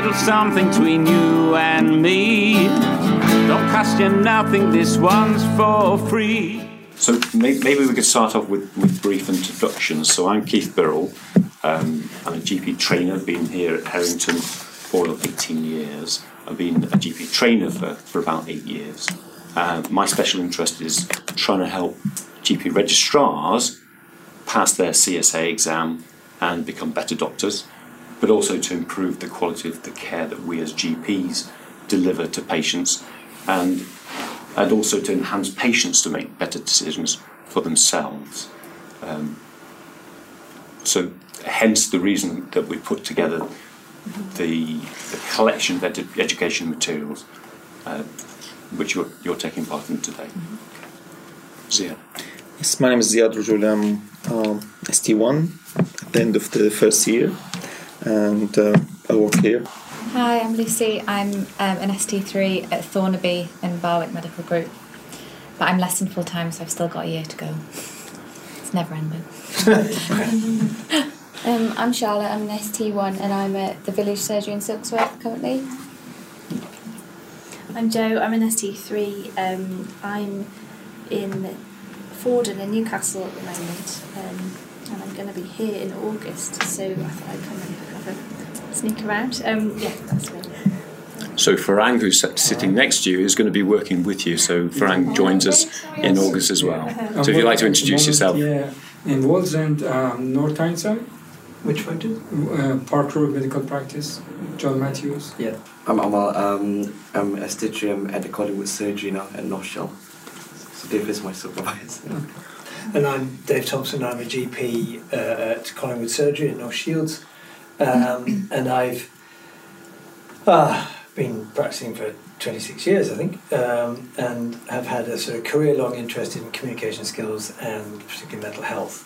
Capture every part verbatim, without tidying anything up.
little something between you and me. Don't cost you nothing, this one's for free. So maybe we could start off with, with brief introductions. So I'm Keith Birrell. Um, I'm a G P trainer. I've been here at Harrington for eighteen years. I've been a G P trainer for, for about eight years. Uh, my special interest is trying to help G P registrars pass their C S A exam and become better doctors, but also to improve the quality of the care that we as G Ps deliver to patients, and and also to enhance patients to make better decisions for themselves. Um, so hence the reason that we put together the, the collection of ed- education materials uh, which you're, you're taking part in today. Mm-hmm. Ziad. Yes, my name is Ziad Rujuli. I'm um, S T one at the end of the first year, and uh, I work here. Hi, I'm Lucy. I'm um, an S T three at Thornaby in Barwick Medical Group, but I'm less than full time, so I've still got a year to go. It's never ending. um, I'm Charlotte. I'm an S T one, and I'm at the Village Surgery in Silksworth currently. I'm Jo. I'm an S T three. Um, I'm in Fordham in Newcastle at the moment, um, and I'm going to be here in August. So I thought I'd come and have a sneak around. Um, yeah, that's me. So Farang, who's sitting next to you, is going to be working with you. So Farang joins us in August as well. So if you'd like to introduce yourself. Yeah, in Wallsend, um, North Tyneside. Which practice? Uh, Park Road Medical Practice. John Matthews. Yeah. I'm Amal. Um, I'm a stitcher. I'm at the Collingwood Surgery now at North Shell. So Dave is my supervisor. Okay. And I'm Dave Thompson. I'm a G P uh, at Collingwood Surgery in North Shields. Um, and I've uh, been practicing for twenty-six years, I think, um, and have had a sort of career-long interest in communication skills and particularly mental health,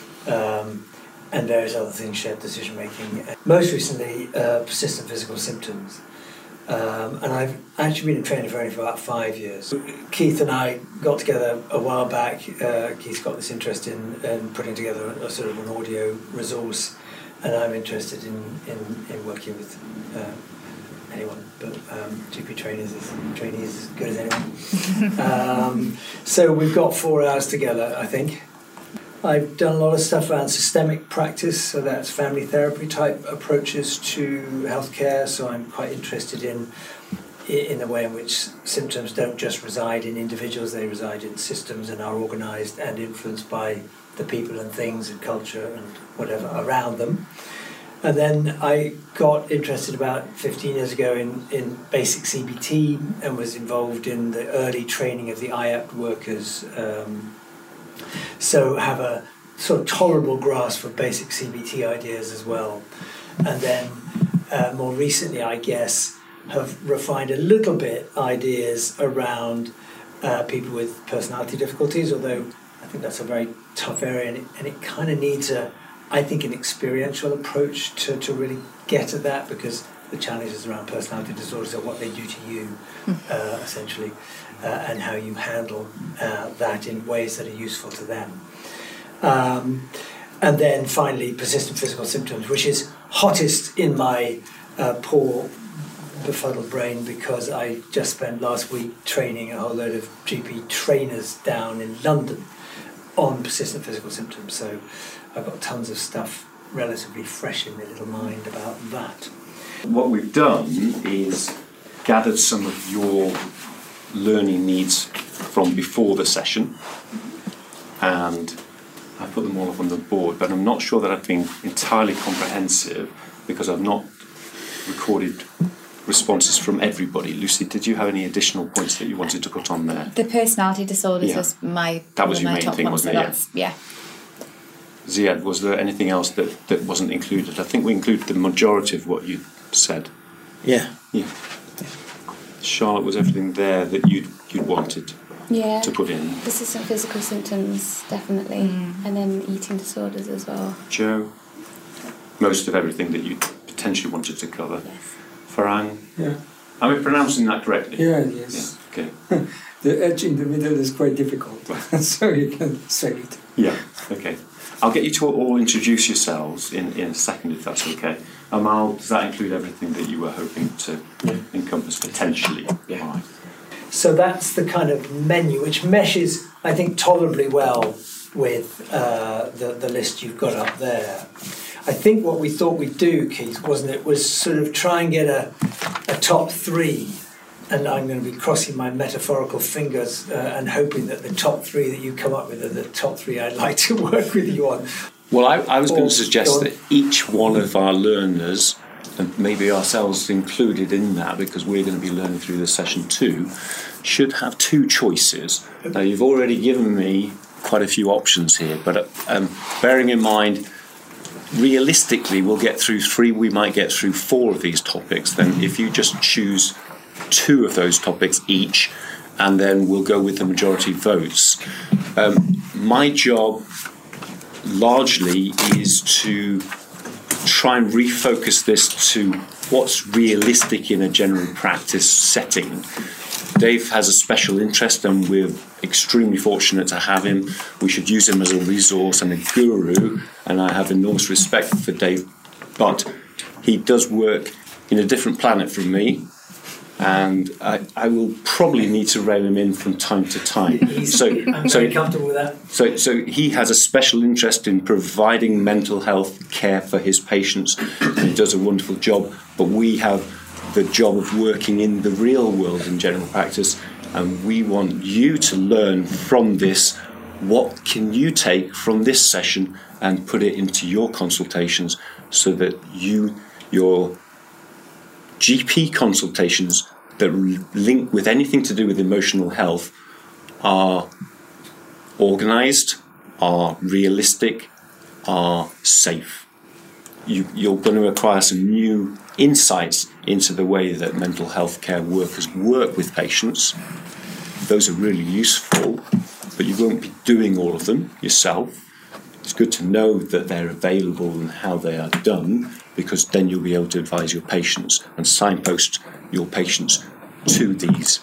um, and various other things, shared decision-making. Most recently, uh, persistent physical symptoms. Um, and I've actually been a trainer for only for about five years. Keith and I got together a while back. Uh, Keith's got this interest in, in putting together a, a sort of an audio resource, and I'm interested in, in, in working with uh, anyone, but um, G P trainers is trainees as good as anyone. um, so we've got four hours together, I think. I've done a lot of stuff around systemic practice, so that's family therapy type approaches to healthcare. So I'm quite interested in in the way in which symptoms don't just reside in individuals; they reside in systems and are organised and influenced by the people and things and culture and whatever around them. And then I got interested about fifteen years ago in, in basic C B T and was involved in the early training of the I A P workers. Um, so have a sort of tolerable grasp of basic C B T ideas as well. And then uh, more recently, I guess, have refined a little bit ideas around uh, people with personality difficulties, although I think that's a very tough area, and it, and it kind of needs a, I think, an experiential approach to, to really get at that, because the challenges around personality disorders are what they do to you, uh, essentially, uh, and how you handle uh, that in ways that are useful to them. Um, and then finally, persistent physical symptoms, which is hottest in my uh, poor, befuddled brain, because I just spent last week training a whole load of G P trainers down in London on persistent physical symptoms. So I've got tons of stuff relatively fresh in my little mind about that. What we've done is gathered some of your learning needs from before the session, and I put them all up on the board, but I'm not sure that I've been entirely comprehensive because I've not recorded responses from everybody. Lucy, did you have any additional points that you wanted to put on there? The personality disorders Yeah. was my That was one your of my main top thing, ones, wasn't so it? that's- yeah. Ziad, was there anything else that, that wasn't included? I think we included the majority of what you said. Yeah. Yeah. Charlotte, was everything there that you'd, you'd wanted Yeah. to put in? Persistent physical symptoms, definitely, Mm. and then eating disorders as well. Jo? Most of everything that you potentially wanted to cover. Yes. Farang? Yeah. Am I pronouncing that correctly? Yeah, yes. Yeah, okay. The edge in the middle is quite difficult, so you can say it. Yeah, okay. I'll get you to all introduce yourselves in, in a second, if that's okay. Amal, does that include everything that you were hoping to yeah. encompass potentially? Yeah. Right. So that's the kind of menu which meshes, I think, tolerably well with uh, the, the list you've got up there. I think what we thought we'd do, Keith, wasn't it, was sort of try and get a, a top three, and I'm going to be crossing my metaphorical fingers uh, and hoping that the top three that you come up with are the top three I'd like to work with you on. Well, I, I was or, going to suggest that each one of our learners, and maybe ourselves included in that, because we're going to be learning through this session too, should have two choices. Now, you've already given me quite a few options here, but um, bearing in mind, realistically, we'll get through three, we might get through four of these topics. Then if you just choose two of those topics each, and then we'll go with the majority votes. Um, my job largely is to try and refocus this to what's realistic in a general practice setting. Dave has a special interest, and we're extremely fortunate to have him. We should use him as a resource and a guru, and I have enormous respect for Dave, but he does work in a different planet from me, and I, I will probably need to rein him in from time to time. So, I'm so, very comfortable with that. So, so he has a special interest in providing mental health care for his patients, and he does a wonderful job, but we have the job of working in the real world in general practice, and we want you to learn from this. What can you take from this session and put it into your consultations so that you, your G P consultations that link with anything to do with emotional health are organised, are realistic, are safe. You, you're going to acquire some new insights into the way that mental health care workers work with patients. Those are really useful, but you won't be doing all of them yourself. It's good to know that they're available and how they are done, because then you'll be able to advise your patients and signpost your patients to these,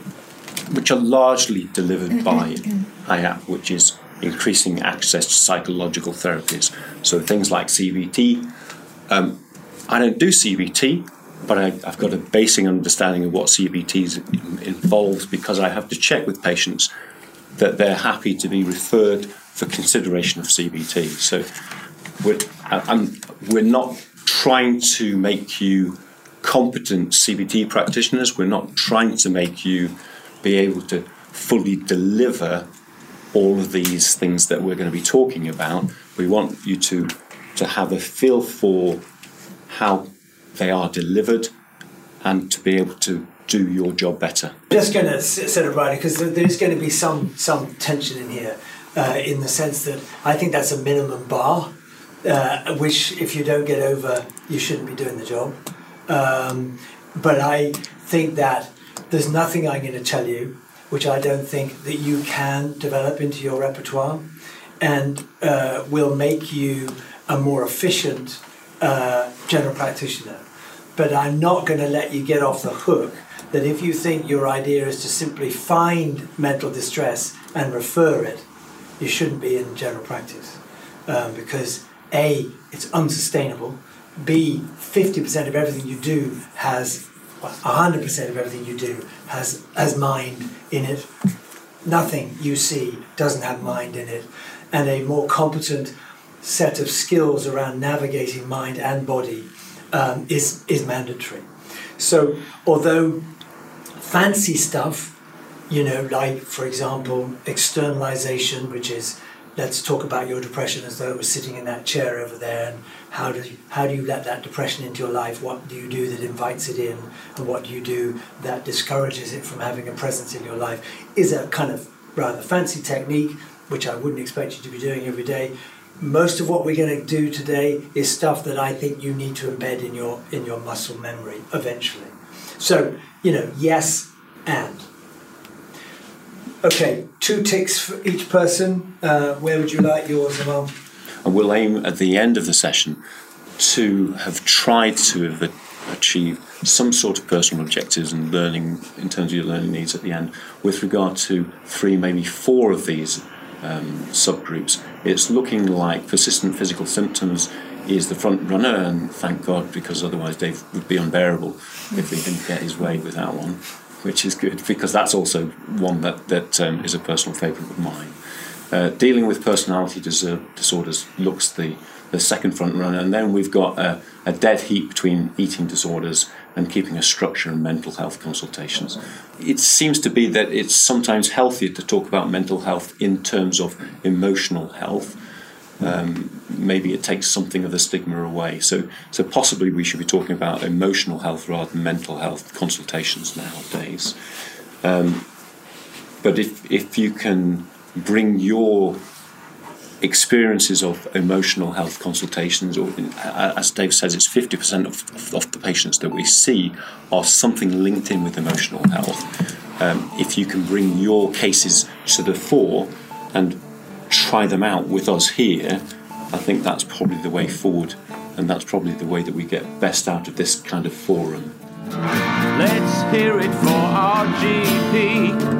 which are largely delivered by I A P, which is increasing access to psychological therapies. So things like C B T. Um, I don't do C B T, but I, I've got a basic understanding of what C B T involves, because I have to check with patients that they're happy to be referred for consideration of C B T. So we're, I'm, we're not trying to make you competent C B T practitioners. We're not trying to make you be able to fully deliver all of these things that we're going to be talking about. We want you to, to have a feel for how they are delivered and to be able to do your job better. Just going to set it right, because there's going to be some some tension in here, uh, in the sense that I think that's a minimum bar, uh, which if you don't get over, you shouldn't be doing the job. Um, but I think that there's nothing I'm going to tell you which I don't think that you can develop into your repertoire, and uh, will make you a more efficient uh, general practitioner. But I'm not going to let you get off the hook that if you think your idea is to simply find mental distress and refer it, you shouldn't be in general practice. Um, because A, it's unsustainable. B, fifty percent of everything you do has, well, one hundred percent of everything you do has, has mind in it. Nothing you see doesn't have mind in it. And a more competent set of skills around navigating mind and body um, is, is mandatory. So although fancy stuff, you know, like, for example, externalization, which is, let's talk about your depression as though it was sitting in that chair over there, and how do you, how do you let that depression into your life? What do you do that invites it in, and what do you do that discourages it from having a presence in your life, is a kind of rather fancy technique, which I wouldn't expect you to be doing every day. Most of what we're going to do today is stuff that I think you need to embed in your in your muscle memory eventually. So, you know, yes and. Okay, two ticks for each person. Uh, where would you like yours, Amal? And we'll aim at the end of the session to have tried to have achieve some sort of personal objectives and learning in terms of your learning needs at the end. With regard to three, maybe four of these um, subgroups, it's looking like persistent physical symptoms he is the front runner, and thank God, because otherwise Dave would be unbearable if he didn't get his way with that one, which is good, because that's also one that, that um, is a personal favourite of mine. Uh, dealing with personality dis- disorders looks the, the second front runner, and then we've got a, a dead heat between eating disorders and keeping a structure in mental health consultations. It seems to be that it's sometimes healthier to talk about mental health in terms of emotional health. Um, maybe it takes something of the stigma away. So, so possibly we should be talking about emotional health rather than mental health consultations nowadays. Um, but if if you can bring your experiences of emotional health consultations, or as Dave says, it's fifty percent of, of, of the patients that we see are something linked in with emotional health. Um, if you can bring your cases to the fore and try them out with us here, I think that's probably the way forward, and that's probably the way that we get best out of this kind of forum. Let's hear it for our G P.